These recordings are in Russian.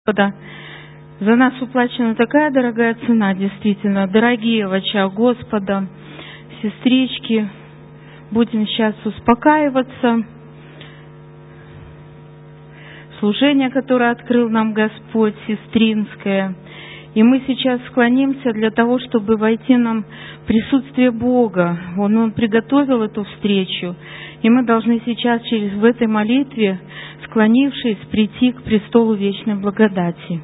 Господа. За нас уплачена такая дорогая цена, действительно. Дорогие в очах Господа, сестрички, будем сейчас успокаиваться. Служение, которое открыл нам Господь, сестринское. И мы сейчас склонимся для того, чтобы войти нам в присутствие Бога. Он приготовил эту встречу. И мы должны сейчас в этой молитве, склонившись, прийти к престолу вечной благодати.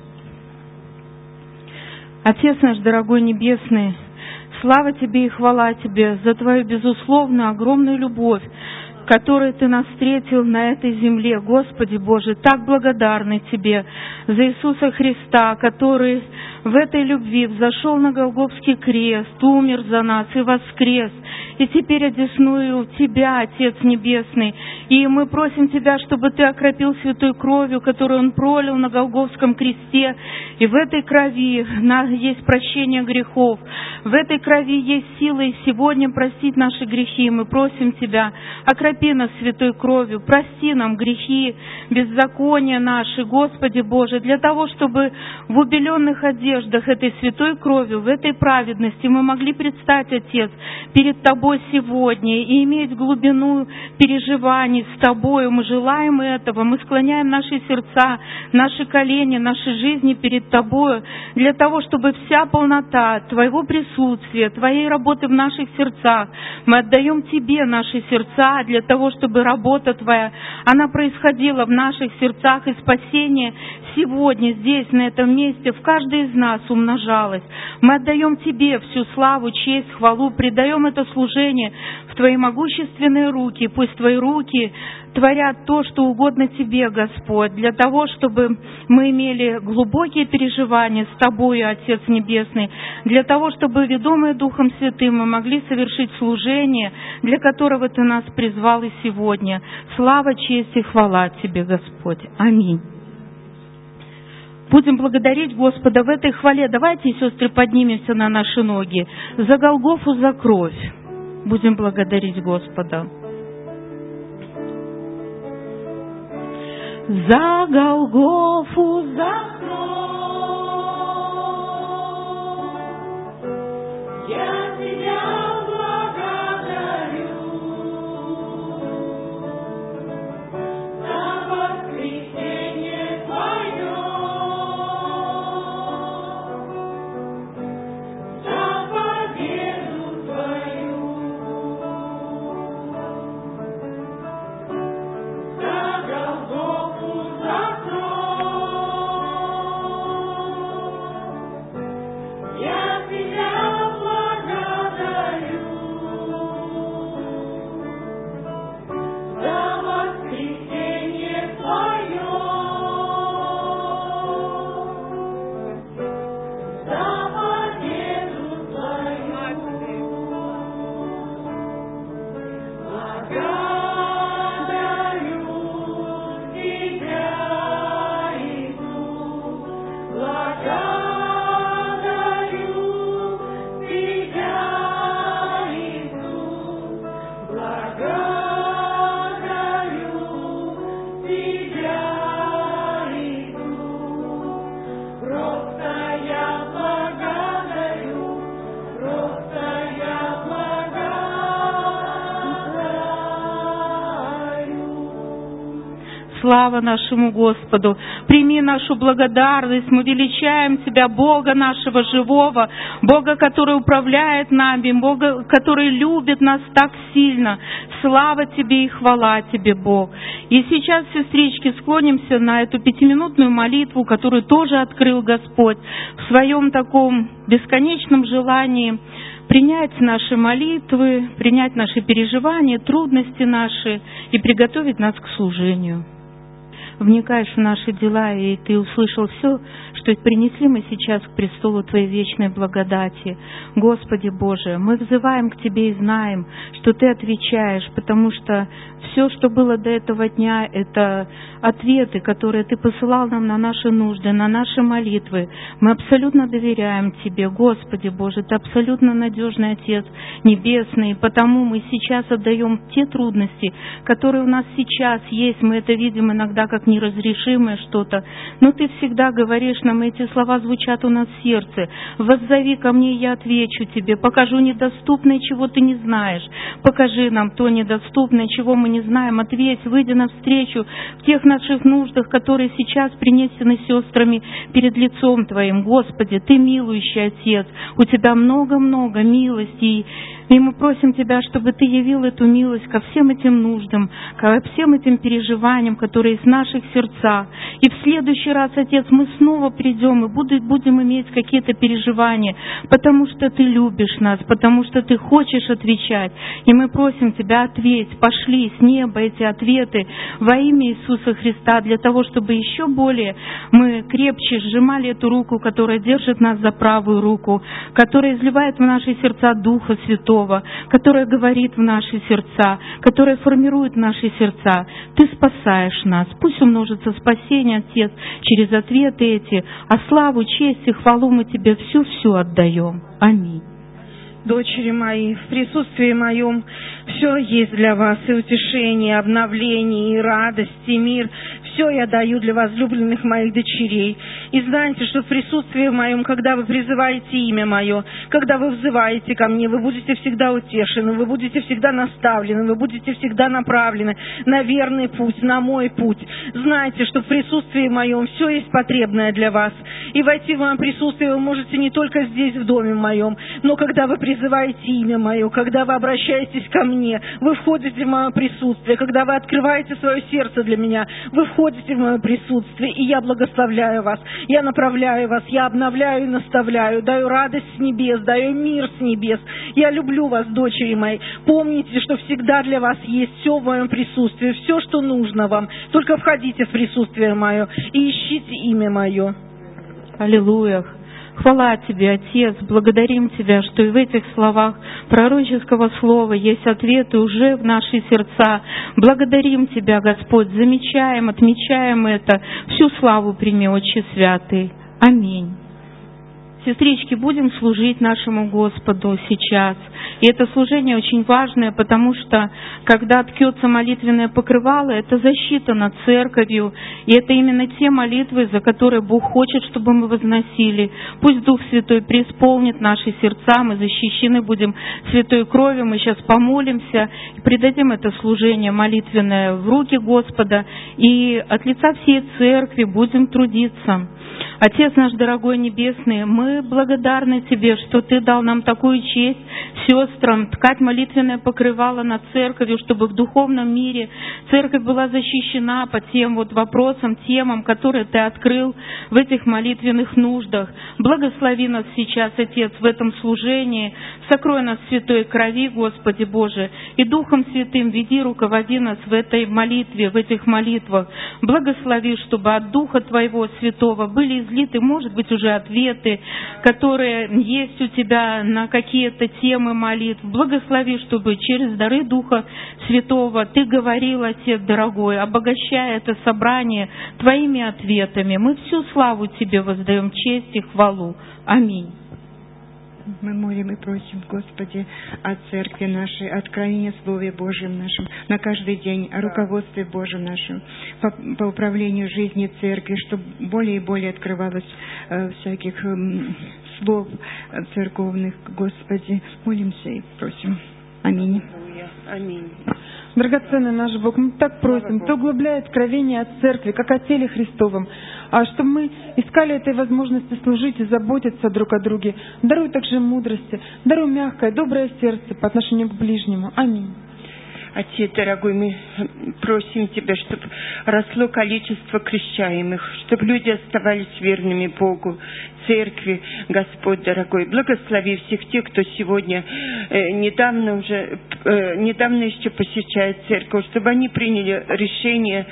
Отец наш дорогой небесный, слава Тебе и хвала Тебе за Твою безусловную огромную любовь, которой Ты нас встретил на этой земле. Господи Боже, так благодарны Тебе за Иисуса Христа, который в этой любви взошел на Голгофский крест, умер за нас и воскрес. И теперь одесную Тебя, Отец Небесный. И мы просим Тебя, чтобы Ты окропил святой кровью, которую Он пролил на Голгофском кресте. И в этой крови есть прощение грехов. В этой крови есть сила и сегодня простить наши грехи. Мы просим Тебя, окропи нас святой кровью, прости нам грехи, беззакония наши, Господи Боже, для того, чтобы в убеленных одеждах этой святой кровью, в этой праведности мы могли предстать, Отец, перед Тобой сегодня и иметь глубину переживаний с Тобою. Мы желаем этого, мы склоняем наши сердца, наши колени, наши жизни перед Тобою, для того, чтобы вся полнота Твоего присутствия, Твоей работы в наших сердцах, мы отдаем Тебе наши сердца, для того, чтобы работа Твоя, она происходила в наших сердцах, и спасение сегодня, здесь, на этом месте, в каждой из нас умножалось. Мы отдаем Тебе всю славу, честь, хвалу, предаем это служение в Твои могущественные руки. Пусть Твои руки творят то, что угодно Тебе, Господь, для того, чтобы мы имели глубокие переживания с Тобою, Отец Небесный, для того, чтобы, ведомые Духом Святым, мы могли совершить служение, для которого Ты нас призвал и сегодня. Слава, честь и хвала Тебе, Господь. Аминь. Будем благодарить Господа в этой хвале. Давайте, сестры, поднимемся на наши ноги. За Голгофу, за кровь. Будем благодарить Господа. За Голгофу, за кровь. Я Тебя благодарю. За воскресение Твое. За победу Твою. За Голгофу, за кровь. Я Тебя благодарю. За воскресение Твое. За победу Твою. Благодарю Тебя, Иисус. Благодарю Тебя, Иисус. Благодарю Тебя, Иисус. Просто я благодарю, просто я благодарю. Слава нашему Господу! Прими нашу благодарность, мы величаем Тебя, Бога нашего живого, Бога, который управляет нами, Бога, который любит нас так сильно. Слава Тебе и хвала Тебе, Бог! И сейчас, сестрички, склонимся на эту 5-минутную молитву, которую тоже открыл Господь в своем таком бесконечном желании принять наши молитвы, принять наши переживания, трудности наши и приготовить нас к служению. Вникаешь в наши дела, и Ты услышал все, что принесли мы сейчас к престолу Твоей вечной благодати. Господи Боже, мы взываем к Тебе и знаем, что Ты отвечаешь, потому что все, что было до этого дня, это ответы, которые Ты посылал нам на наши нужды, на наши молитвы. Мы абсолютно доверяем Тебе, Господи Боже, Ты абсолютно надежный Отец Небесный, и потому мы сейчас отдаем те трудности, которые у нас сейчас есть. Мы это видим иногда как неразрешимое что-то, но Ты всегда говоришь нам, эти слова звучат у нас в сердце. «Воззови ко мне, я отвечу тебе, покажу недоступное, чего ты не знаешь. Покажи нам то недоступное, чего мы не знаем. Ответь, выйди навстречу в тех наших нуждах, которые сейчас принесены сестрами перед лицом Твоим. Господи, Ты милующий Отец, у Тебя много-много милостей». И мы просим Тебя, чтобы Ты явил эту милость ко всем этим нуждам, ко всем этим переживаниям, которые есть в наших сердцах. И в следующий раз, Отец, мы снова придем и будем иметь какие-то переживания, потому что Ты любишь нас, потому что Ты хочешь отвечать. И мы просим Тебя, ответь, пошли с неба эти ответы во имя Иисуса Христа, для того, чтобы еще более мы крепче сжимали эту руку, которая держит нас за правую руку, которая изливает в наши сердца Духа Святого, которая говорит в наши сердца, которая формирует наши сердца. Ты спасаешь нас. Пусть умножится спасение, Отец, через ответы эти, а славу, честь и хвалу мы Тебе всю отдаем. Аминь. Дочери мои, в присутствии моем все есть для вас, и утешение, и обновление, и радость, и мир. Все я даю для возлюбленных моих дочерей. И знайте, что в присутствии моем, когда вы призываете имя мое, когда вы взываете ко мне, вы будете всегда утешены, вы будете всегда наставлены, вы будете всегда направлены на верный путь, на мой путь. Знайте, что в присутствии моем все есть потребное для вас. И войти в мое присутствие вы можете не только здесь, в доме моем, но когда вы призываете имя мое, когда вы обращаетесь ко мне, вы входите в мое присутствие, когда вы открываете свое сердце для меня, вы входите в мое присутствие, и я благословляю вас, я направляю вас, я обновляю и наставляю, даю радость с небес, даю мир с небес. Я люблю вас, дочери мои. Помните, что всегда для вас есть все в моем присутствии, все, что нужно вам. Только входите в присутствие мое и ищите имя мое. Аллилуйя. Хвала Тебе, Отец, благодарим Тебя, что и в этих словах пророческого слова есть ответы уже в наши сердца. Благодарим Тебя, Господь, замечаем, отмечаем это. Всю славу прими, Отче Святый. Аминь. Сестрички, будем служить нашему Господу сейчас. И это служение очень важное, потому что, когда ткется молитвенное покрывало, это защита над церковью. И это именно те молитвы, за которые Бог хочет, чтобы мы возносили. Пусть Дух Святой преисполнит наши сердца, мы защищены будем святой кровью. Мы сейчас помолимся и придадим это служение молитвенное в руки Господа. И от лица всей церкви будем трудиться. Отец наш дорогой небесный, мы благодарны Тебе, что Ты дал нам такую честь сестрам ткать молитвенное покрывало над церковью, чтобы в духовном мире церковь была защищена по тем вопросам, темам, которые Ты открыл в этих молитвенных нуждах. Благослови нас сейчас, Отец, в этом служении. Сокрой нас в святой крови, Господи Боже, и Духом Святым веди, руководи нас в этой молитве, в этих молитвах. Благослови, чтобы от Духа Твоего Святого были излиты, может быть, уже ответы, которые есть у Тебя на какие-то темы молитв. Благослови, чтобы через дары Духа Святого Ты говорил, Отец дорогой, обогащая это собрание Твоими ответами. Мы всю славу Тебе воздаем, честь и хвалу. Аминь. Мы молим и просим, Господи, о Церкви нашей, о откровении в Слове Божьем нашем, на каждый день, о руководстве Божьем нашем, по управлению жизнью Церкви, чтобы более и более открывалось всяких слов церковных. Господи, молимся и просим. Аминь. Аминь. Драгоценный наш Бог, мы так просим, Ты углубляй откровение о Церкви, как о теле Христовом, чтобы мы искали этой возможности служить и заботиться друг о друге. Даруй также мудрости, даруй мягкое, доброе сердце по отношению к ближнему. Аминь. Отец дорогой, мы просим Тебя, чтобы росло количество крещаемых, чтобы люди оставались верными Богу, Церкви, Господь дорогой. Благослови всех тех, кто сегодня недавно еще посещает Церковь, чтобы они приняли решение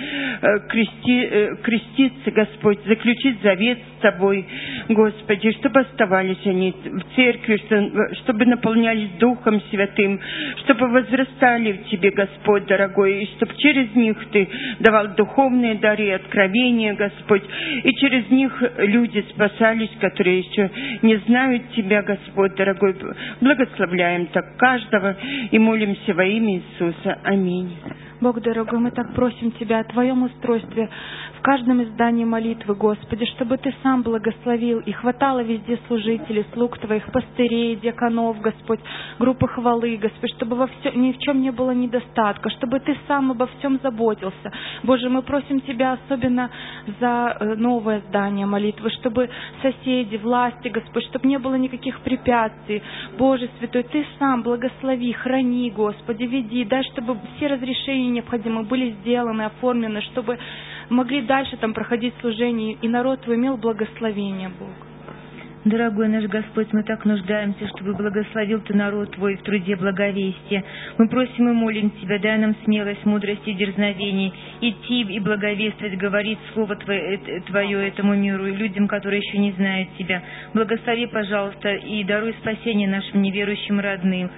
креститься, Господь, заключить завет с Тобой, Господи, чтобы оставались они в Церкви, чтобы наполнялись Духом Святым, чтобы возрастали в Тебе, Господь дорогой, и чтобы через них Ты давал духовные дары, откровения, Господь, и через них люди спасались, которые еще не знают Тебя, Господь дорогой. Благословляем так каждого и молимся во имя Иисуса. Аминь. Бог дорогой, мы так просим Тебя о Твоем устройстве в в каждом издании молитвы, Господи, чтобы Ты сам благословил и хватало везде служителей, слуг Твоих, пастырей, диаконов, Господь, группы хвалы, Господь, чтобы ни в чем не было недостатка, чтобы Ты сам обо всем заботился. Боже, мы просим Тебя особенно за новое здание молитвы, чтобы соседи, власти, Господь, чтобы не было никаких препятствий. Боже Святой, Ты сам благослови, храни, Господи, веди, дай, чтобы все разрешения необходимые были сделаны, оформлены, чтобы могли дальше там проходить служение, и народ Твой имел благословение, Бог. Дорогой наш Господь, мы так нуждаемся, чтобы благословил Ты народ Твой в труде благовестия. Мы просим и молим Тебя, дай нам смелость, мудрость и дерзновение идти и благовествовать, говорить Слово Твое этому миру и людям, которые еще не знают Тебя. Благослови, пожалуйста, и даруй спасение нашим неверующим родным,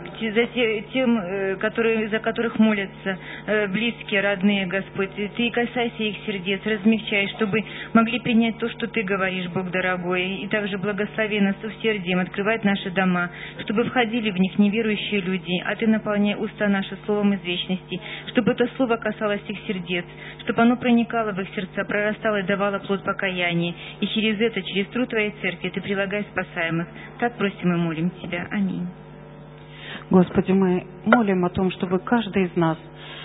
за которых молятся близкие, родные, Господь. Ты касайся их сердец, размягчай, чтобы могли принять то, что Ты говоришь, Бог дорогой, и также благослови нас усердием, открывать наши дома, чтобы входили в них неверующие люди, а Ты наполняй уста наши словом из вечности, чтобы это слово касалось их сердец, чтобы оно проникало в их сердца, прорастало и давало плод покаяния, и через труд Твоей церкви Ты прилагай спасаемых. Так просим и молим Тебя. Аминь. Господи, мы молим о том, чтобы каждый из нас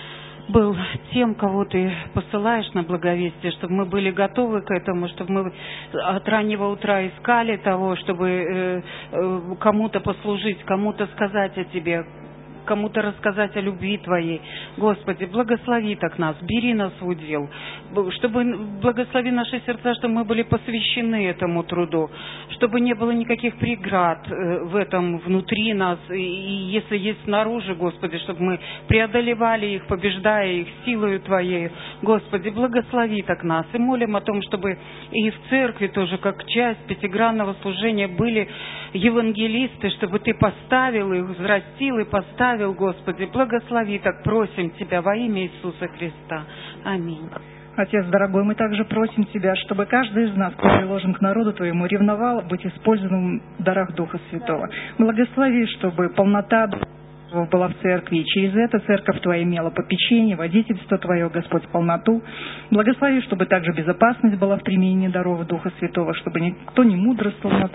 был тем, кого Ты посылаешь на благовестие, чтобы мы были готовы к этому, чтобы мы от раннего утра искали того, чтобы кому-то послужить, кому-то сказать о Тебе, кому-то рассказать о любви Твоей. Господи, благослови так нас, бери нас в удел, чтобы благослови наши сердца, чтобы мы были посвящены этому труду, чтобы не было никаких преград в этом внутри нас, и если есть снаружи, Господи, чтобы мы преодолевали их, побеждая их силою Твоей. Господи, благослови так нас, и молим о том, чтобы и в церкви тоже, как часть пятигранного служения, были евангелисты, чтобы Ты поставил их, взрастил и поставил, Господи, благослови, так просим Тебя во имя Иисуса Христа. Аминь. Отец дорогой, мы также просим Тебя, чтобы каждый из нас, кто приложен к народу Твоему, ревновал быть использованным в дарах Духа Святого. Благослови, чтобы полнота была в церкви, и через это церковь Твоя имела попечение, водительство Твое, Господь, полноту. Благослови, чтобы также безопасность была в применении даров Духа Святого, чтобы никто не мудрствовал над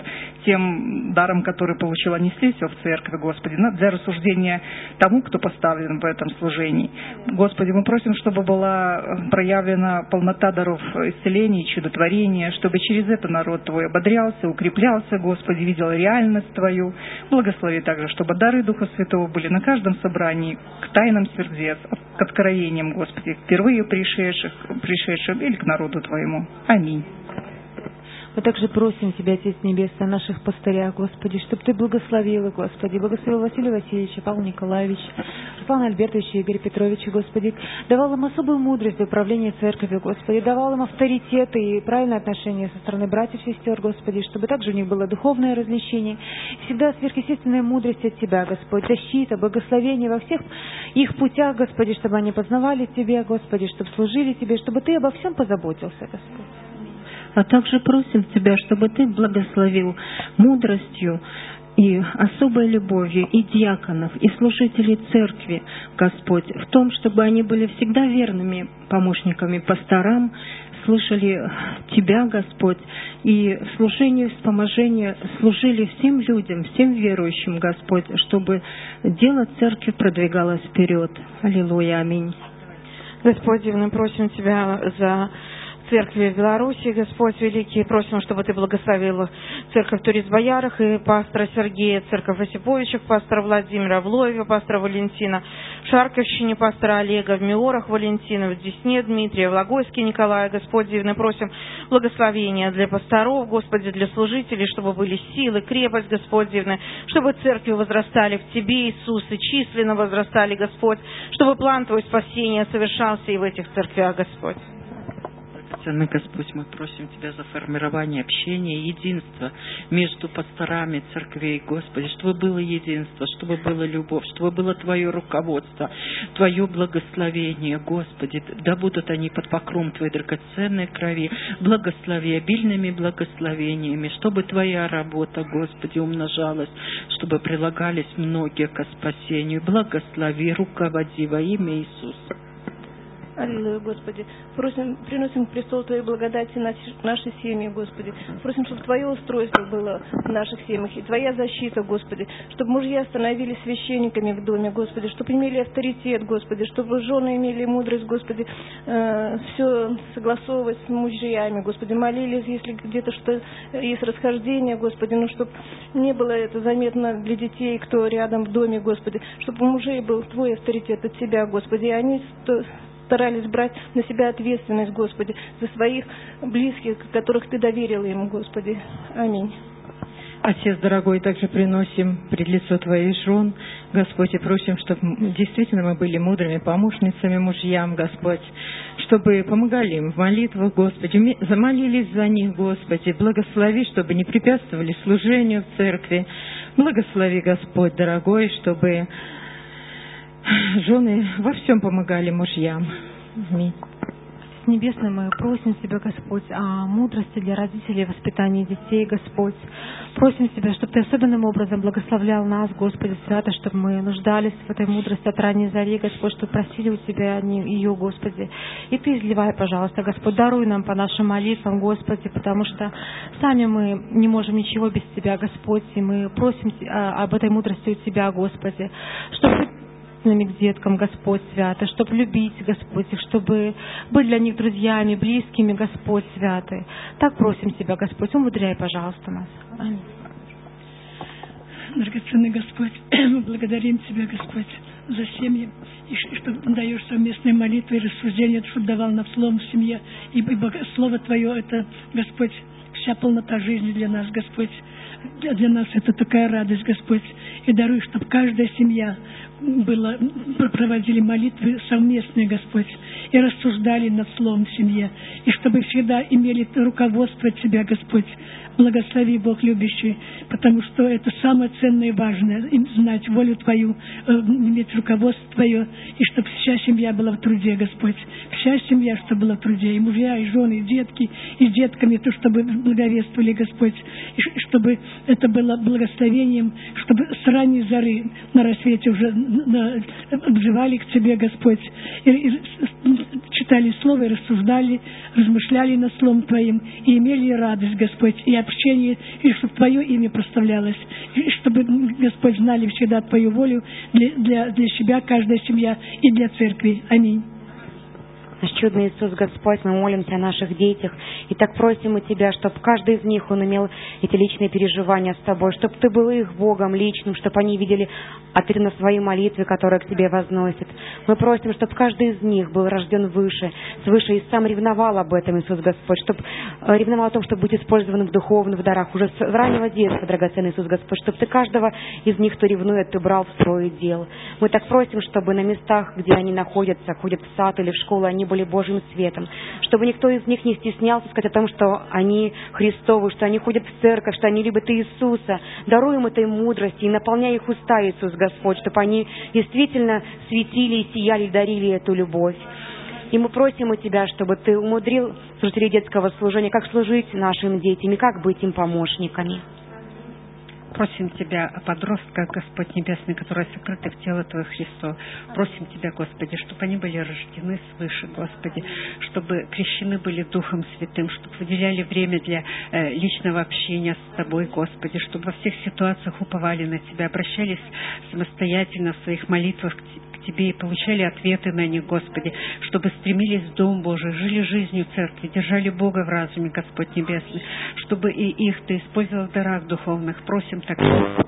тем даром, который получил, а несли все в церкви, Господи, для рассуждения тому, кто поставлен в этом служении. Господи, мы просим, чтобы была проявлена полнота даров исцеления и чудотворения, чтобы через это народ Твой ободрялся, укреплялся, Господи, видел реальность Твою. Благослови также, чтобы дары Духа Святого были на каждом собрании к тайнам сердец, к откровениям, Господи, впервые пришедшим или к народу Твоему. Аминь. Мы также просим Тебя, Отец Небесный, о наших пастырях, Господи, чтобы Ты благословил их, Господи, благословил Василия Васильевича, Павла Николаевича, Руслана Альбертовича, Игоря Петровича, Господи, давал им особую мудрость в управлении церковью, Господи, давал им авторитет и правильное отношение со стороны братьев и сестер, Господи, чтобы также у них было духовное развлечение, всегда сверхъестественная мудрость от Тебя, Господь, защита, благословение во всех их путях, Господи, чтобы они познавали Тебя, Господи, чтобы служили Тебе, чтобы Ты обо всем позаботился, Господь. А также просим Тебя, чтобы Ты благословил мудростью и особой любовью и диаконов, и служителей церкви, Господь, в том, чтобы они были всегда верными помощниками пасторам, слышали Тебя, Господь, и в служении, вспоможении служили всем людям, всем верующим, Господь, чтобы дело церкви продвигалось вперед. Аллилуйя, аминь. Господь, мы просим Тебя за церкви в Беларуси, Господь великий, просим, чтобы Ты благословил церковь в Турис-Боярах и пастора Сергея, церковь в Осиповичах, пастора Владимира, в Лоеве, пастора Валентина, в Шарковщине, пастора Олега, в Миорах Валентина, в Десне Дмитрия, в Логойске Николая, Господь дивный, просим благословения для пасторов, Господи, для служителей, чтобы были силы, крепость, Господь дивный, чтобы церкви возрастали в Тебе, Иисус, и численно возрастали, Господь, чтобы план Твой спасения совершался и в этих церквях, Господь. Ценный Господь, мы просим Тебя за формирование общения и единства между пасторами церквей, Господи, чтобы было единство, чтобы была любовь, чтобы было Твое руководство, Твое благословение, Господи, да будут они под покровом Твоей драгоценной крови, благослови обильными благословениями, чтобы Твоя работа, Господи, умножалась, чтобы прилагались многие ко спасению, благослови, руководи во имя Иисуса. Аллилуйя, Господи. Приносим к престолу Твоей благодати наши семьи, Господи. Просим, чтобы Твое устройство было в наших семьях и Твоя защита, Господи. Чтобы мужья становились священниками в доме, Господи. Чтобы имели авторитет, Господи. Чтобы жены имели мудрость, Господи. Все согласовывать с мужьями, Господи. Молились, если где-то что есть расхождение, Господи. Ну, чтобы не было это заметно для детей, кто рядом в доме, Господи. Чтобы у мужей был Твой авторитет от Тебя, Господи. И они старались брать на себя ответственность, Господи, за своих близких, которых Ты доверил им, Господи. Аминь. Отец дорогой, также приносим пред лицо Твоих жен, Господь, и просим, чтобы действительно мы были мудрыми помощницами мужьям, Господь, чтобы помогали им в молитвах, Господи, замолились за них, Господи, благослови, чтобы не препятствовали служению в церкви, благослови, Господь дорогой, чтобы жены во всем помогали мужьям. Аминь. Небесный, мы просим Тебя, Господь, о мудрости для родителей, воспитания детей, Господь. Просим Тебя, чтобы Ты особенным образом благословлял нас, Господи, свято, чтобы мы нуждались в этой мудрости от ранней зари, Господь, чтобы просили у Тебя ее, Господи. И Ты изливай, пожалуйста, Господь, даруй нам по нашим молитвам, Господи, потому что сами мы не можем ничего без Тебя, Господь, и мы просим об этой мудрости у Тебя, Господи, чтобы к деткам, Господь святый, чтобы любить, Господь, их, чтобы быть для них друзьями, близкими, Господь святый. Так просим Тебя, Господь, умудряй, пожалуйста, нас. Аминь. Драгоценный Господь, мы благодарим Тебя, Господь, за семьи, и что даешь совместные молитвы и рассуждения, что давал нам словом в семье, ибо Слово Твое — это, Господь, вся полнота жизни для нас, Господь. Для нас это такая радость, Господь. И даруй, чтобы каждая семья проводили молитвы совместные, Господь, и рассуждали над словом в семье, и чтобы всегда имели руководство от Тебя, Господь. Благослови, Бог любящий, потому что это самое ценное и важное, знать волю Твою, иметь руководство Твое, и чтобы вся семья была в труде, Господь. Вся семья, чтобы была в труде, и мужья, и жены, и детки, и с детками, то, чтобы благовествовали, Господь, и чтобы это было благословением, чтобы с ранней зары на рассвете уже взывали к Тебе, Господь, и читали Слово, и рассуждали, размышляли над Словом Твоим, и имели радость, Господь, и общение, и чтобы Твое имя прославлялось, и чтобы, Господь, знали всегда Твою волю для себя, каждая семья, и для церкви. Аминь. Наш чудный Иисус Господь, мы молимся о наших детях, и так просим у Тебя, чтобы каждый из них, он имел эти личные переживания с Тобой, чтобы Ты был их Богом личным, чтобы они видели ответ на свои молитвы, которые к Тебе возносят. Мы просим, чтобы каждый из них был рожден свыше, и сам ревновал об этом, Иисус Господь, чтобы ревновал о том, чтобы быть использованным в духовных дарах уже с раннего детства, драгоценный Иисус Господь, чтобы Ты каждого из них, кто ревнует, Ты брал в свое дело. Мы так просим, чтобы на местах, где они находятся, ходят в сад или в школу, они были Божьим светом, чтобы никто из них не стеснялся сказать о том, что они Христовы, что они ходят в церковь, что они любят Иисуса. Даруй им этой мудрости и наполняй их уста, Иисус Господь, чтобы они действительно светили и сияли, дарили эту любовь. И мы просим у Тебя, чтобы Ты умудрил служителей детского служения, как служить нашим детям и как быть им помощниками. Просим Тебя о подростках, Господь Небесный, которые сокрыты в тело Твое Христо. Просим Тебя, Господи, чтобы они были рождены свыше, Господи, чтобы крещены были Духом Святым, чтобы выделяли время для личного общения с Тобой, Господи, чтобы во всех ситуациях уповали на Тебя, обращались самостоятельно в своих молитвах к Тебе и получали ответы на них, Господи, чтобы стремились в Дом Божий, жили жизнью Церкви, держали Бога в разуме, Господь Небесный, чтобы и их Ты использовал в дарах духовных. Просим так,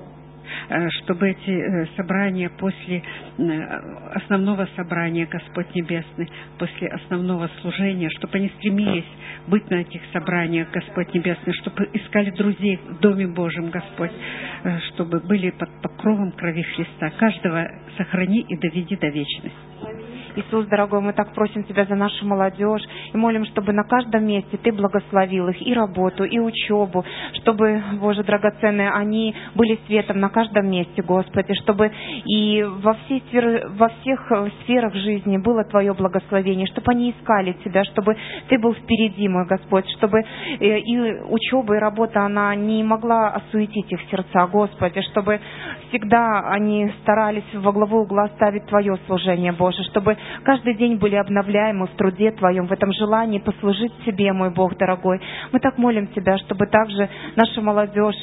чтобы эти собрания после основного собрания, Господь Небесный, после основного служения, чтобы они стремились быть на этих собраниях, Господь Небесный, чтобы искали друзей в Доме Божьем, Господь, чтобы были под покровом крови Христа. Каждого сохрани и доведи до вечности. Иисус, дорогой, мы так просим Тебя за нашу молодежь и молим, чтобы на каждом месте Ты благословил их и работу, и учебу, чтобы, Боже драгоценный, они были светом на каждом месте, Господи, чтобы и во всех сферах жизни было Твое благословение, чтобы они искали Тебя, чтобы Ты был впереди, мой Господь, чтобы и учеба, и работа, она не могла осуетить их сердца, Господи, чтобы всегда они старались во главу угла ставить Твое служение, Боже, чтобы каждый день были обновляемы в труде Твоем, в этом желании послужить Тебе, мой Бог дорогой. Мы так молим Тебя, чтобы также наша молодежь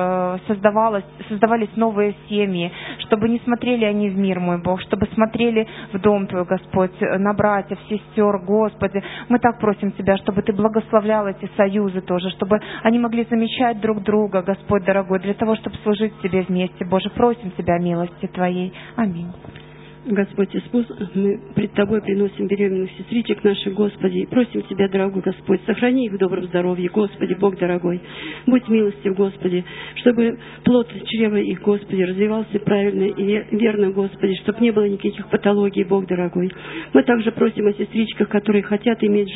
создавались новые семьи, чтобы не смотрели они в мир, мой Бог, чтобы смотрели в дом Твой, Господь, на братьев, сестер, Господи. Мы так просим Тебя, чтобы Ты благословлял эти союзы тоже, чтобы они могли замечать друг друга, Господь дорогой, для того, чтобы служить Тебе вместе, Боже. Просим Тебя милости Твоей. Аминь. Господь Иисус, мы пред Тобой приносим беременных сестричек наших, Господи, и просим Тебя, дорогой Господь, сохрани их в добром здоровье, Господи, Бог дорогой. Будь милостив, Господи, чтобы плод чрева их, Господи, развивался правильно и верно, Господи, чтобы не было никаких патологий, Бог дорогой. Мы также просим о сестричках, которые хотят иметь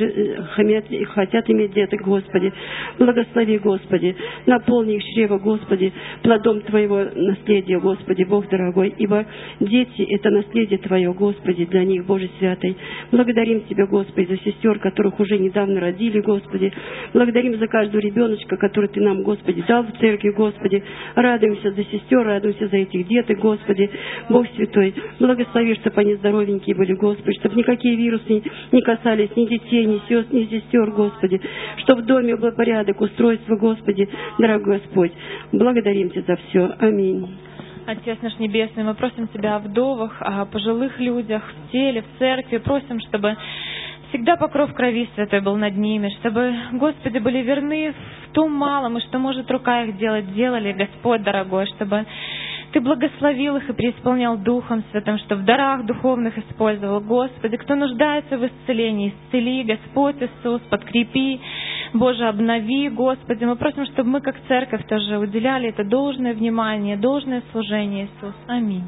деток, Господи. Благослови, Господи, наполни их чрево, Господи, плодом Твоего наследия, Господи, Бог дорогой, ибо дети — это наследие Твое, Господи, для них, Боже святый. Благодарим Тебя, Господи, за сестер, которых уже недавно родили, Господи. Благодарим за каждого ребеночка, который Ты нам, Господи, дал в церкви, Господи. Радуемся за сестер, радуемся за этих деток, Господи. Бог святой, благослови, чтобы они здоровенькие были, Господи, чтобы никакие вирусы не касались ни детей, ни сестер, Господи. Чтобы в доме был порядок, устройство, Господи, дорогой Господь. Благодарим Тебя за все. Аминь. Отец наш Небесный, мы просим Тебя о вдовах, о пожилых людях в теле, в церкви. Просим, чтобы всегда покров крови святой был над ними, чтобы, Господи, были верны в том малом, и что может рука их делать, делали, Господь дорогой, чтобы Ты благословил их и преисполнял Духом Святым, что в дарах духовных использовал. Господи, кто нуждается в исцелении, исцели, Господь Иисус, подкрепи, Боже, обнови, Господи. Мы просим, чтобы мы, как церковь, тоже уделяли это должное внимание, должное служение, Иисус. Аминь.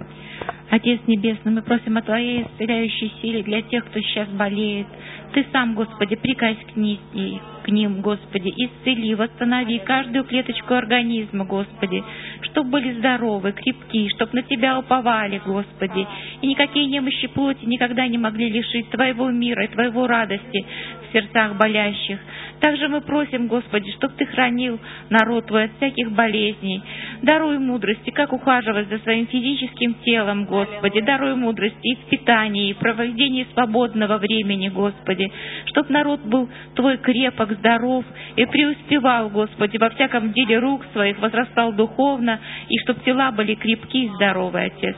Отец Небесный, мы просим о Твоей исцеляющей силе для тех, кто сейчас болеет. Ты сам, Господи, прикасься к ним, Господи, исцели, восстанови каждую клеточку организма, Господи, чтобы были здоровы, крепки, чтобы на Тебя уповали, Господи, и никакие немощи плоти никогда не могли лишить Твоего мира и Твоего радости в сердцах болящих. Также мы просим, Господи, чтобы Ты хранил народ Твой от всяких болезней. Даруй мудрости, как ухаживать за своим физическим телом, Господи. Даруй мудрости и в питании, и в проведении свободного времени, Господи. Чтоб народ был Твой крепок, здоров и преуспевал, Господи, во всяком деле рук своих, возрастал духовно, и чтоб тела были крепки и здоровы, Отец.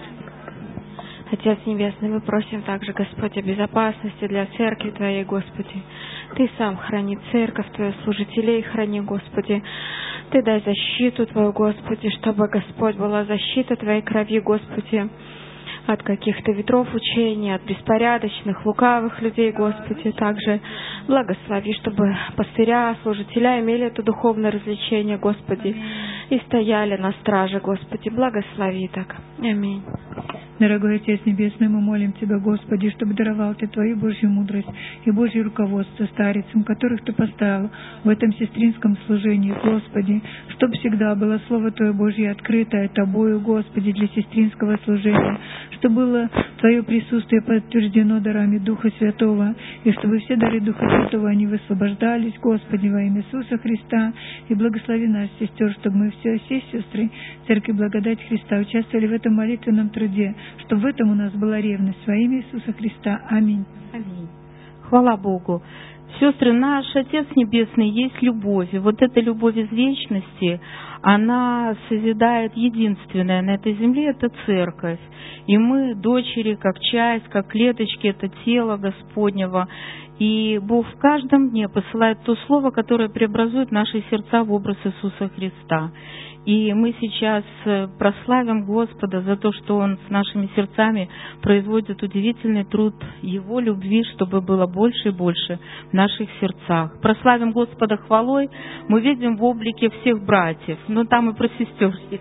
Отец Небесный, мы просим также, Господь, о безопасности для церкви Твоей, Господи. Ты сам храни церковь Твою, служителей храни, Господи. Ты дай защиту Твою, Господи, чтобы, Господь, была защита Твоей крови, Господи, от каких-то ветров учения, от беспорядочных, лукавых людей, Господи. Также благослови, чтобы пастыря, служителя имели это духовное развлечение, Господи, и стояли на страже, Господи. Благослови так. Аминь. Дорогой Отец Небесный, мы молим Тебя, Господи, чтобы даровал Ты Твою Божью мудрость и Божье руководство старицам, которых Ты поставил в этом сестринском служении, Господи, чтобы всегда было Слово Твое Божье открытое Тобою, Господи, для сестринского служения, чтобы было Твое присутствие подтверждено дарами Духа Святого, и чтобы все дары Духа Святого, они высвобождались, Господи, во имя Иисуса Христа, и благослови нас, сестер, чтобы мы все сестры Церкви Благодать Христа участвовали в этом молитвенном труде, чтобы в этом у нас была ревность во имя Иисуса Христа. Аминь. Аминь. Хвала Богу. Сестры, наш Отец Небесный есть любовь. И вот эта любовь из вечности, она созидает единственное на этой земле — это церковь. И мы, дочери, как часть, как клеточки, это тело Господнего. И Бог в каждом дне посылает то слово, которое преобразует наши сердца в образ Иисуса Христа. И мы сейчас прославим Господа за то, что Он с нашими сердцами производит удивительный труд Его любви, чтобы было больше и больше в наших сердцах. Прославим Господа хвалой, мы видим в облике всех братьев, но там и про сестер есть.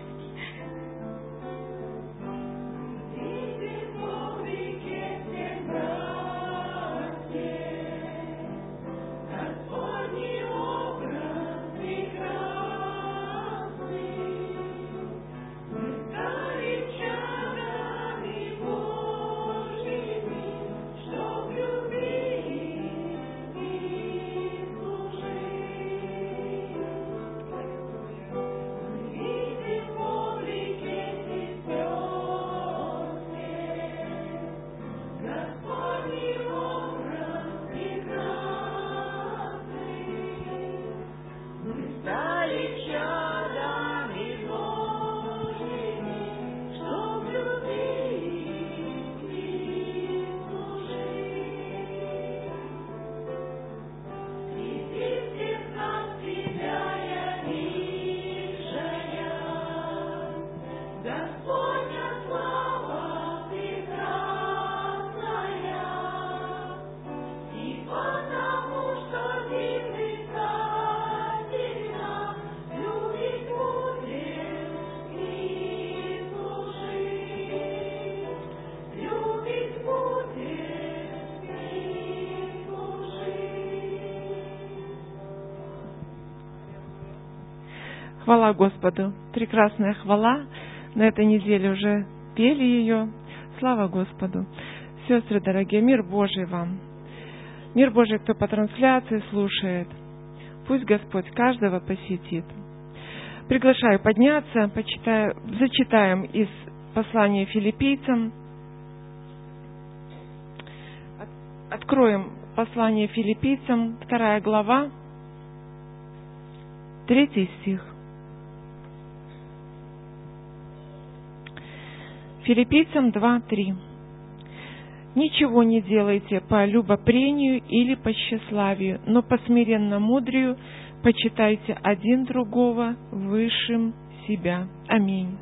Before Хвала Господу. Прекрасная хвала. На этой неделе уже пели ее. Слава Господу. Сестры дорогие, мир Божий вам. Мир Божий, кто по трансляции слушает. Пусть Господь каждого посетит. Приглашаю подняться, зачитаем из послания филиппийцам. Откроем послание филиппийцам, 2 глава, 3 стих. Филиппийцам 2:3. «Ничего не делайте по любопрению или по тщеславию, но по смиренно-мудрию почитайте один другого высшим себя». Аминь.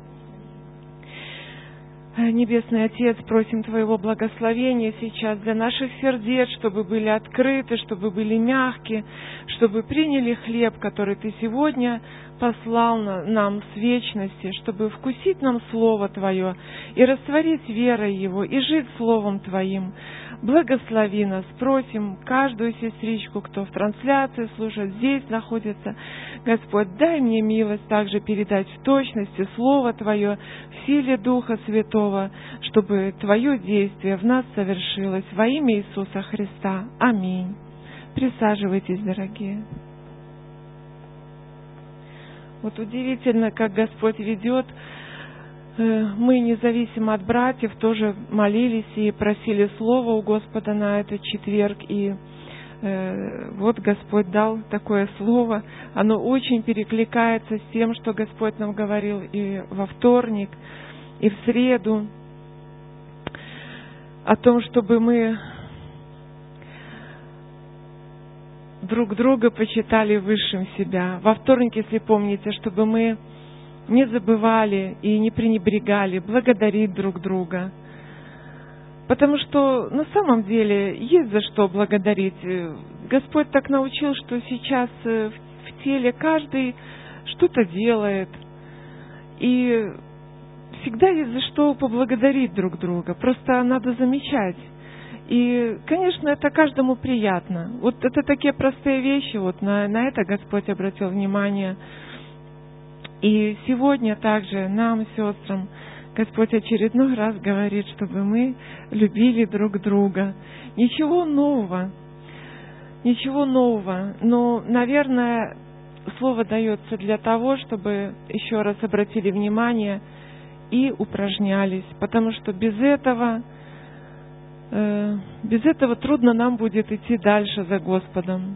Небесный Отец, просим Твоего благословения сейчас для наших сердец, чтобы были открыты, чтобы были мягкие, чтобы приняли хлеб, который Ты сегодня послал нам с вечности, чтобы вкусить нам Слово Твое и растворить верой Его, и жить Словом Твоим. Благослови нас, просим каждую сестричку, кто в трансляции слушает, здесь находится. Господь, дай мне милость также передать в точности Слово Твое в силе Духа Святого, чтобы Твое действие в нас совершилось во имя Иисуса Христа. Аминь. Присаживайтесь, дорогие. Вот удивительно, как Господь ведет. Мы, независимо от братьев, тоже молились и просили Слова у Господа на этот четверг. И вот Господь дал такое Слово. Оно очень перекликается с тем, что Господь нам говорил и во вторник, и в среду. О том, чтобы мы друг друга почитали высшим себя. Во вторник, если помните, чтобы мы не забывали и не пренебрегали благодарить друг друга. Потому что на самом деле есть за что благодарить. Господь так научил, что сейчас в теле каждый что-то делает. И всегда есть за что поблагодарить друг друга. Просто надо замечать. И, конечно, это каждому приятно. Вот это такие простые вещи, вот на это Господь обратил внимание. И сегодня также нам, сестрам, Господь очередной раз говорит, чтобы мы любили друг друга. Ничего нового, но, наверное, слово дается для того, чтобы еще раз обратили внимание и упражнялись, потому что без этого трудно нам будет идти дальше за Господом.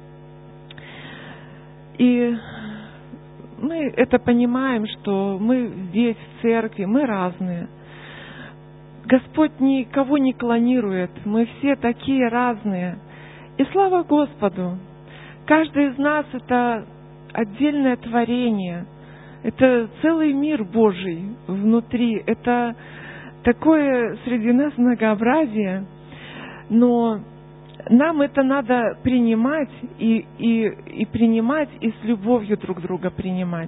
И мы это понимаем, что мы здесь, в церкви, мы разные. Господь никого не клонирует, мы все такие разные. И слава Господу! Каждый из нас — это отдельное творение, это целый мир Божий внутри, это такое среди нас многообразие, но нам это надо принимать и принимать, и с любовью друг друга принимать.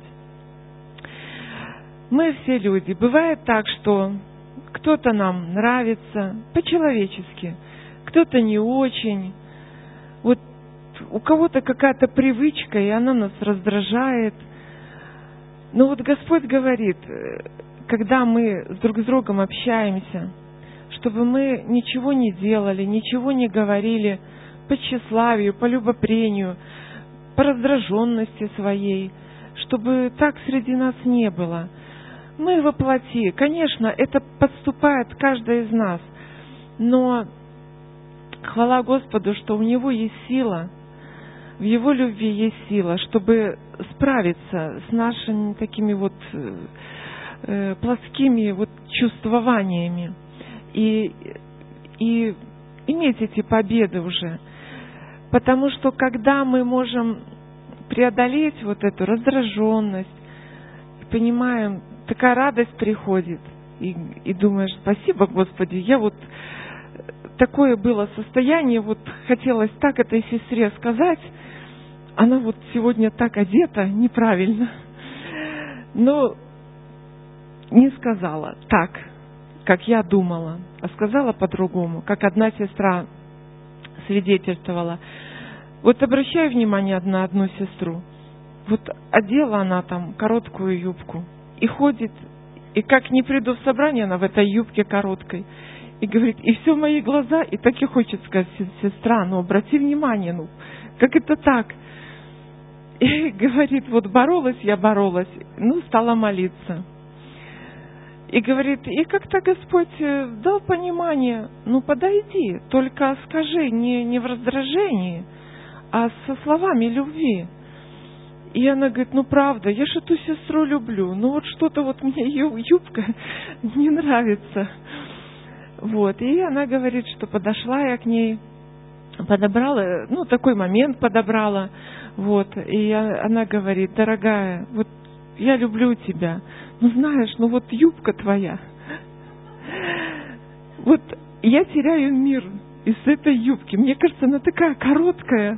Мы все люди. Бывает так, что кто-то нам нравится по-человечески, кто-то не очень. Вот у кого-то какая-то привычка, и она нас раздражает. Но вот Господь говорит, когда мы друг с другом общаемся, чтобы мы ничего не делали, ничего не говорили по тщеславию, по любопрению, по раздраженности своей, чтобы так среди нас не было. Мы во плоти. Конечно, это подступает каждый из нас, но хвала Господу, что у Него есть сила, в Его любви есть сила, чтобы справиться с нашими такими вот плоскими вот чувствованиями и иметь эти победы уже. Потому что когда мы можем преодолеть вот эту раздраженность, понимаем, такая радость приходит, и думаешь, спасибо, Господи, я вот такое было состояние, вот хотелось так этой сестре сказать, она вот сегодня так одета неправильно, но не сказала так, как я думала, а сказала по-другому, как одна сестра свидетельствовала. Вот обращаю внимание на одну сестру. вот одела она там короткую юбку и ходит, и как не приду в собрание, она в этой юбке короткой. И говорит, и все мои глаза, и так и хочет сказать, сестра, ну обрати внимание, ну как это так? И говорит, вот боролась, ну стала молиться. И говорит, и как-то Господь дал понимание, ну подойди, только скажи не в раздражении, а со словами любви. И она говорит, ну правда, я же эту сестру люблю, ну вот что-то вот мне ее юбка не нравится. Вот, и она говорит, что подошла я к ней, подобрала, ну такой момент подобрала, вот, и она говорит, дорогая, вот я люблю тебя, ну знаешь, ну вот юбка твоя, вот я теряю мир из этой юбки, мне кажется, она такая короткая.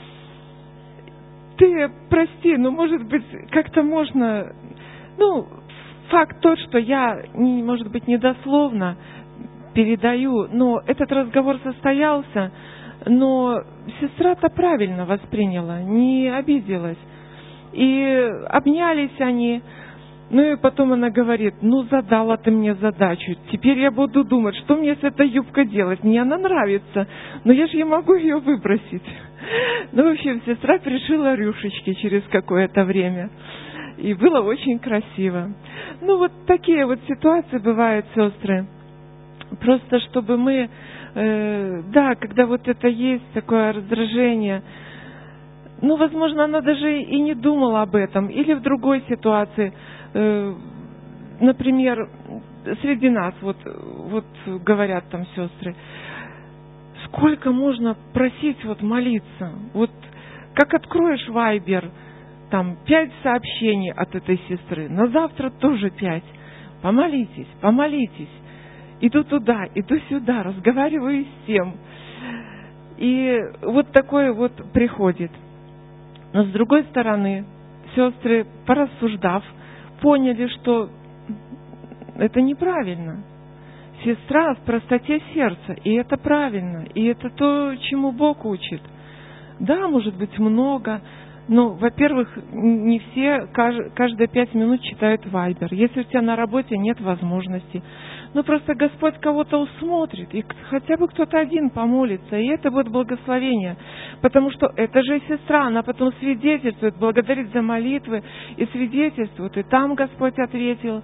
Ты прости, но может быть как-то можно, ну факт тот, что я, может быть, недословно передаю, но этот разговор состоялся, но сестра-то правильно восприняла, не обиделась. И обнялись они, ну и потом она говорит, ну задала ты мне задачу, теперь я буду думать, что мне с этой юбкой делать, мне она нравится, но я же не могу ее выбросить. Ну, в общем, сестра пришила рюшечки через какое-то время. И было очень красиво. Ну, вот такие вот ситуации бывают, сестры. Просто чтобы мы, да, когда вот это есть, такое раздражение, ну, возможно, она даже и не думала об этом. Или в другой ситуации, например, среди нас, вот говорят там сестры, сколько можно просить вот молиться? Вот как откроешь Вайбер, там 5 сообщений от этой сестры, на завтра тоже 5. Помолитесь, помолитесь. Иду туда, иду сюда, разговариваю с тем. И вот такое вот приходит. Но с другой стороны, сестры, порассуждав, поняли, что это неправильно. Сестра в простоте сердца, и это правильно, и это то, чему Бог учит. Да, может быть, много, но, во-первых, не все каждые 5 минут читают Вайбер. Если у тебя на работе нет возможности, ну просто Господь кого-то усмотрит, и хотя бы кто-то один помолится, и это будет благословение. Потому что это же сестра, она потом свидетельствует, благодарит за молитвы, и свидетельствует, и там Господь ответил.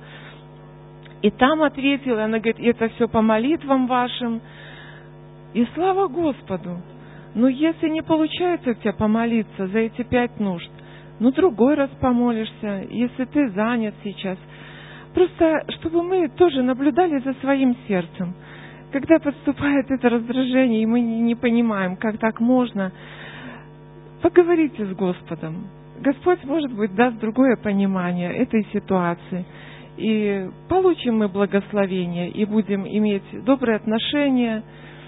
И там ответила, она говорит, это все по молитвам вашим. И слава Господу. Но если не получается у тебя помолиться за эти 5 нужд, ну другой раз помолишься, если ты занят сейчас. Просто, чтобы мы тоже наблюдали за своим сердцем. Когда подступает это раздражение, и мы не понимаем, как так можно, поговорите с Господом. Господь, может быть, даст другое понимание этой ситуации. И получим мы благословение, и будем иметь добрые отношения.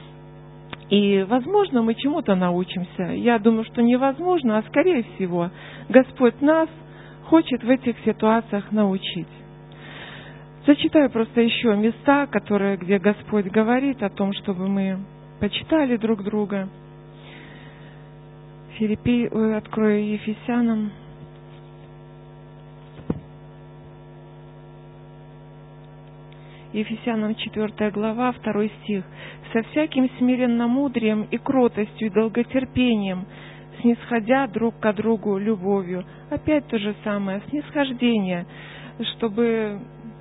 И, возможно, мы чему-то научимся. Я думаю, что невозможно, а скорее всего, Господь нас хочет в этих ситуациях научить. Зачитаю просто еще места, где Господь говорит о том, чтобы мы почитали друг друга. Открою Ефесянам. Ефесянам 4 глава, 2 стих. «Со всяким смиренномудрием и кротостью и долготерпением, снисходя друг к другу любовью». Опять то же самое, снисхождение, чтобы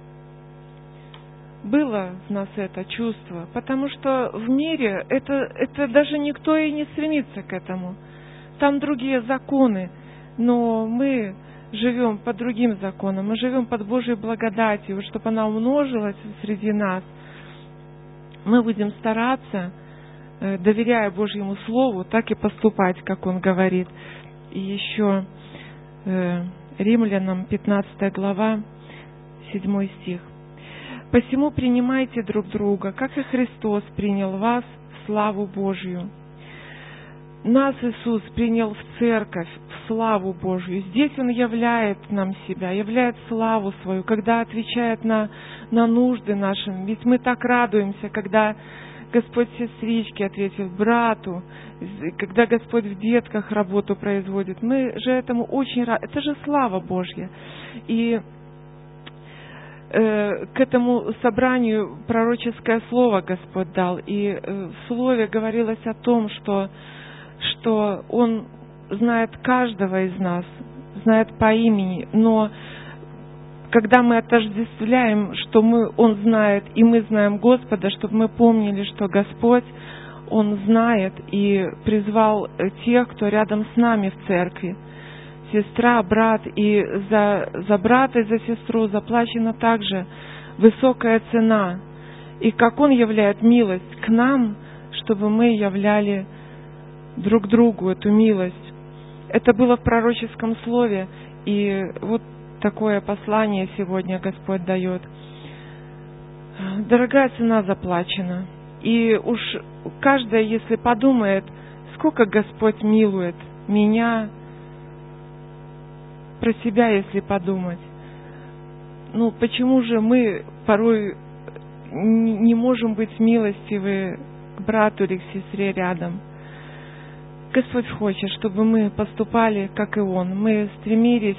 было в нас это чувство, потому что в мире это даже никто и не стремится к этому. Там другие законы, но мы живем по другим законам, мы живем под Божьей благодатью, чтобы она умножилась среди нас. Мы будем стараться, доверяя Божьему Слову, так и поступать, как Он говорит. И еще Римлянам 15 глава, 7 стих. «Посему принимайте друг друга, как и Христос принял вас в славу Божью». Нас Иисус принял в церковь, в славу Божью. Здесь Он являет нам себя, являет славу свою, когда отвечает на нужды наши. Ведь мы так радуемся, когда Господь, сестричке ответил, брату, когда Господь в детках работу производит. Мы же этому очень рады. Это же слава Божья. И к этому собранию пророческое слово Господь дал. И в слове говорилось о том, что Он знает каждого из нас, знает по имени, но когда мы отождествляем, что Он знает, и мы знаем Господа, чтобы мы помнили, что Господь, Он знает и призвал тех, кто рядом с нами в церкви. Сестра, брат, и за брата и за сестру заплачена также высокая цена. И как Он являет милость к нам, чтобы мы являли друг другу эту милость. Это было в пророческом слове, и вот такое послание сегодня Господь дает. Дорогая цена заплачена. И уж каждая, если подумает, сколько Господь милует меня, про себя, если подумать. Почему же мы порой не можем быть милостивы к брату или к сестре рядом? Господь хочет, чтобы мы поступали, как и Он. Мы стремились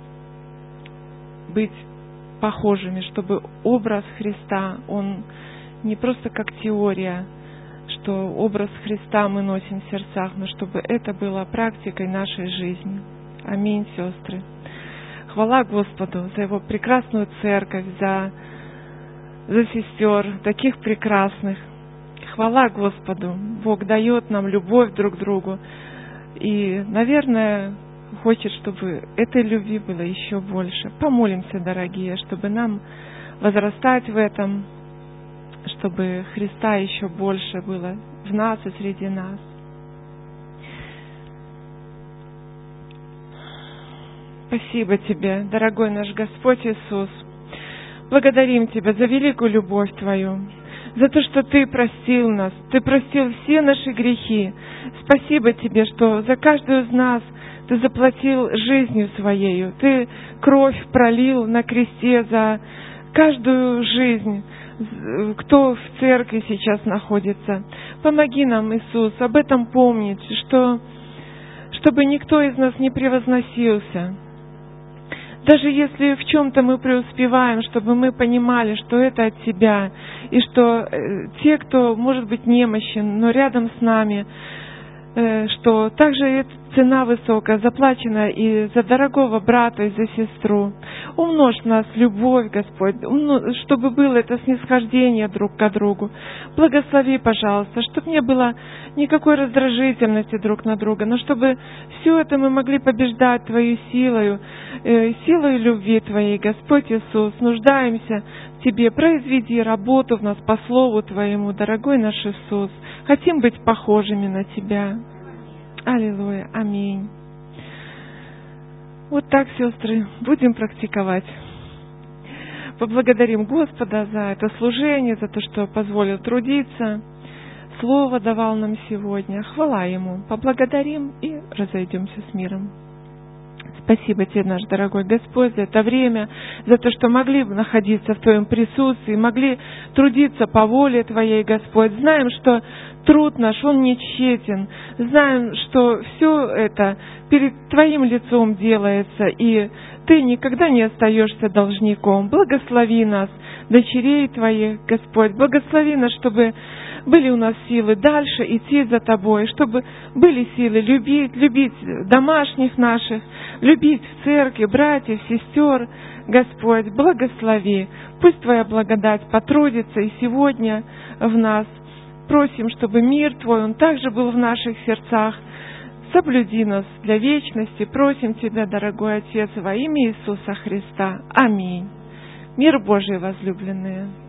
быть похожими, чтобы образ Христа, он не просто как теория, что образ Христа мы носим в сердцах, но чтобы это было практикой нашей жизни. Аминь, сестры. Хвала Господу за Его прекрасную церковь, за сестер, таких прекрасных. Хвала Господу. Бог дает нам любовь друг к другу. И, наверное, хочет, чтобы этой любви было еще больше. Помолимся, дорогие, чтобы нам возрастать в этом, чтобы Христа еще больше было в нас и среди нас. Спасибо Тебе, дорогой наш Господь Иисус. Благодарим Тебя за великую любовь Твою, за то, что Ты простил нас, Ты простил все наши грехи. Спасибо Тебе, что за каждую из нас Ты заплатил жизнью Своею, Ты кровь пролил на кресте за каждую жизнь, кто в церкви сейчас находится. Помоги нам, Иисус, об этом помнить, чтобы никто из нас не превозносился. Даже если в чем-то мы преуспеваем, чтобы мы понимали, что это от Тебя, и что те, кто может быть немощен, но рядом с нами, что также эта цена высокая, заплачена и за дорогого брата, и за сестру. Умножь в нас любовь, Господь, чтобы было это снисхождение друг к другу. Благослови, пожалуйста, чтобы не было никакой раздражительности друг на друга, но чтобы все это мы могли побеждать Твоей силою, силой любви Твоей, Господь Иисус. Нуждаемся в Тебе. Произведи работу в нас по Слову Твоему, дорогой наш Иисус. Хотим быть похожими на Тебя. Аллилуйя. Аминь. Вот так, сестры, будем практиковать. Поблагодарим Господа за это служение, за то, что позволил трудиться. Слово давал нам сегодня. Хвала Ему. Поблагодарим и разойдемся с миром. Спасибо Тебе, наш дорогой Господь, за это время, за то, что могли находиться в Твоем присутствии, могли трудиться по воле Твоей, Господь. Знаем, что труд наш, он не тщетен. Знаем, что все это перед Твоим лицом делается, и Ты никогда не остаешься должником. Благослови нас, дочерей Твоих, Господь. Благослови нас, чтобы были у нас силы дальше идти за Тобой, чтобы были силы любить домашних наших, любить в церкви братьев, сестер. Господь, благослови. Пусть Твоя благодать потрудится и сегодня в нас. Просим, чтобы мир Твой, он также был в наших сердцах. Соблюди нас для вечности. Просим Тебя, дорогой Отец, во имя Иисуса Христа. Аминь. Мир Божий, возлюбленные.